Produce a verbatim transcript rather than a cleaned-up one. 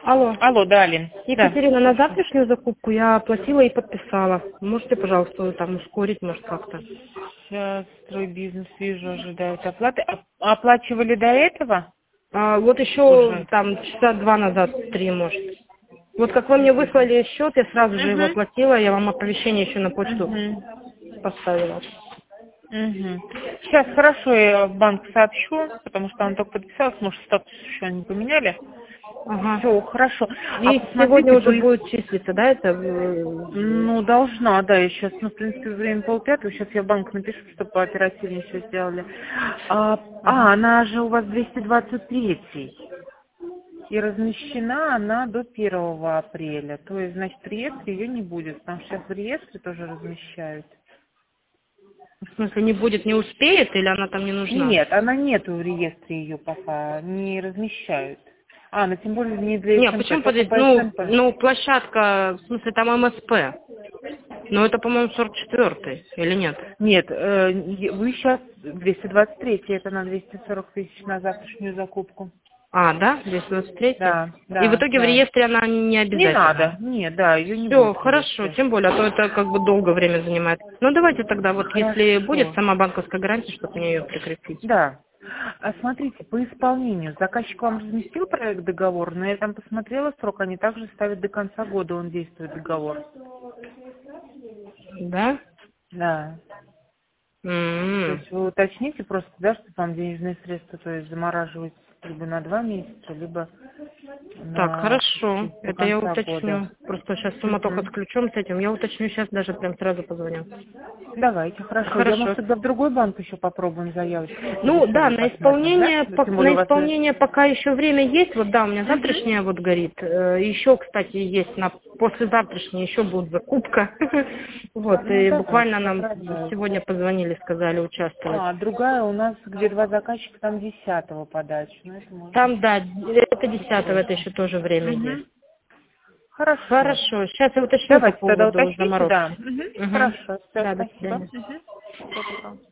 Алло. Алло, да, Алин. Да. Екатерина, на завтрашнюю закупку я оплатила и подписала. Можете, пожалуйста, там ускорить, может, как-то? Сейчас стройбизнес, вижу, ожидают оплаты. А- Оплачивали до этого? А, вот еще Уже. там часа два назад, три, может. Вот как вы мне выслали счет, я сразу же его Угу. оплатила, я вам оповещение еще на почту Угу. поставила. Угу. Сейчас хорошо, я в банк сообщу, потому что он только подписался, может, статус еще не поменяли. Ага. Все, хорошо. А И сегодня посмотрите, уже по будет числиться, да, это? э, Ну, должна, да, я сейчас, ну, в принципе, время полпятого, сейчас я в банк напишу, чтобы пооперативнее все сделали. А, а, Ага. она же у вас двести двадцать три, и размещена она до первого апреля, то есть, значит, в реестре ее не будет, потому что сейчас в реестре тоже размещают. В смысле, не будет, не успеет, или она там не нужна? Нет, она нету в реестре ее пока, не размещают. А, ну, тем более не для Не, СМП, почему, только подождите, по ну, СМП. ну, площадка, в смысле, там МСП. Но это, по-моему, сорок четвёртый, или нет? Нет, э, вы сейчас двести двадцать три, это на двести сорок тысяч на завтрашнюю закупку. А, да? двести двадцать три? Да, И в да, итоге в да. реестре она не Не надо, обязательно. нет, да, ее не Все, будет в хорошо, реестре. тем более, а то это как бы долго время занимает. Ну, давайте тогда, вот если будет Хорошо, сама банковская гарантия, чтобы мне ее прикрепить. да. А смотрите, по исполнению, заказчик вам разместил проект договор, но я там посмотрела срок, они также ставят до конца года, он действует договор. Да? Да. То М-м. есть вы уточните просто, да, что там денежные средства, то есть замораживать либо на два месяца, либо Так, на хорошо, до это я конца года. уточню. Просто сейчас суматоха с Мгм. ключом с этим. Я уточню сейчас, даже прям сразу позвоню. Давайте, хорошо. Я, может, Хорошо. тогда в другой банк еще попробуем заявочку Ну да, подешевле на посмотрим, да? исполнение, Ну, пок- тем более на у вас... э, исполнение пока еще время есть. Вот да, у меня Мгм. завтрашняя вот горит. Э, Еще, кстати, есть на послезавтрашней еще будет закупка. Вот, Ну, и давайте, буквально нам поздравляю. сегодня позвонили, сказали участвовать. А, другая у нас, где два заказчика, там десятого подачи. Ну, это может быть Там, да, это десятого, это позже. еще тоже время есть. Угу. Хорошо. Хорошо, сейчас я уточню по Давайте тогда поводу уточните, да. заморозки. Угу. Угу. Хорошо, все, Да, до спасибо. свидания. Угу. Пока.